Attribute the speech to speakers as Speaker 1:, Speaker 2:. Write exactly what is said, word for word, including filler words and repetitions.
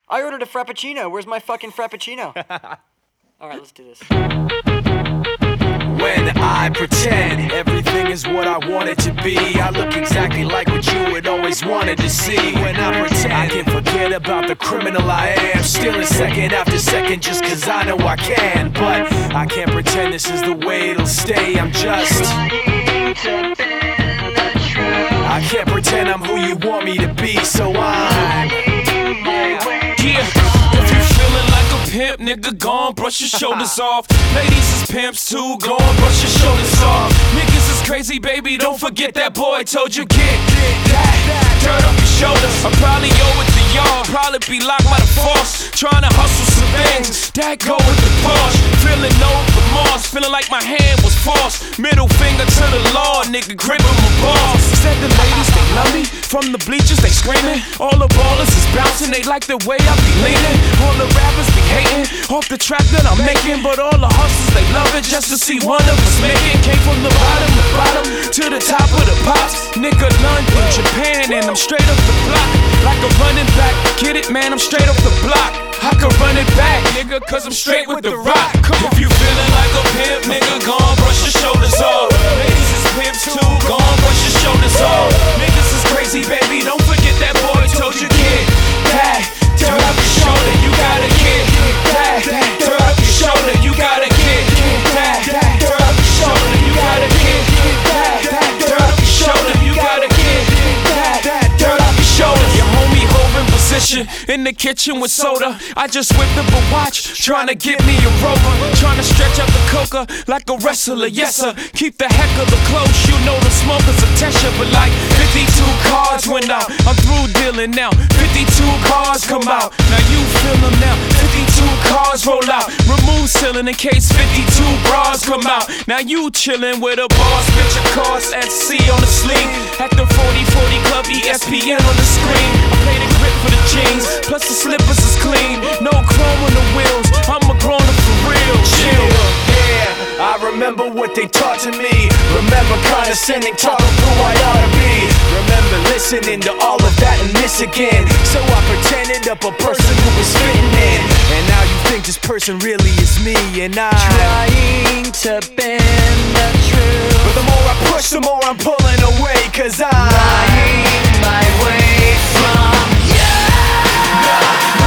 Speaker 1: I ordered a Frappuccino. Where's my fucking Frappuccino? Alright, let's do this.
Speaker 2: When I pretend everything is what I want it to be, I look exactly like what you had always wanted to see. When I pretend I can forget about the criminal I am, stealing second after second just cause I know I can. But I can't pretend this is the way it'll stay. I'm just trying to bend the truth. I can't pretend I'm who you want me to be, so I'm
Speaker 3: yeah. If you feeling like a pimp, nigga, gon' brush your shoulders off. Ladies is pimps too, gon' brush your shoulders off. Niggas is crazy, baby, don't forget that boy told you get that dirt off your shoulders. I probably owe it to y'all, probably be locked by the force, trying to hustle some things that go with the Porsche. Feeling no remorse, feeling like my hand was forced. Middle finger to the law, nigga, gripping my balls. Said the ladies, they love me, from the bleachers they screaming. All the ballers is bouncing, they like the way I be leaning. All the rappers be hating, off the track that I'm making. But all the hustlers, they love it just to see one of us make it. Came from the bottom, the bottom, to the top of the pops. Nigga, London, Japan, and I'm straight up the block. Like a running back, get it, man, I'm straight up the block. I can run it back, nigga, cause I'm straight with the rock. Come on. If you feeling like a pimp, nigga, gon' brush your shoulders off. Ladies is pimps too, gon' brush your shoulders off. Niggas is crazy, baby, don't forget that boy told you get that dirt off your shoulder, you gotta get that dirt off your shoulder, you gotta get that dirt off your shoulder, you gotta get that dirt off your shoulder, you gotta get that dirt off your shoulder. Your homie hove in position in the kitchen with soda. I just whipped up a watch, trying to get me a rover, trying to stretch out the coca like a wrestler, yes sir. Keep the heck of the close, you know the smoker's attention. But like fifty-two cars went out, I'm through dealing now. fifty-two cars come out, now you feel them now. fifty-two cars roll out, remove ceiling in case fifty-two bras come out. Now you chillin' with a boss, bitch your cars at sea on the sleeve. At the forty forty club, E S P N on the screen. I play the grip for the jeans, plus the slippers is clean. No chrome on the wheels, I'm a grown up for real. Chill.
Speaker 2: yeah, I remember what they taught to me. Remember condescending, taught them who I ought to be. Remember listening to all of that and this again. So I pretended up a person who was fitting in. And now you think this person really is me. And I'm
Speaker 4: trying to bend the truth.
Speaker 2: But the more I push, the more I'm pulling away. Cause I'm
Speaker 4: lying my way from you.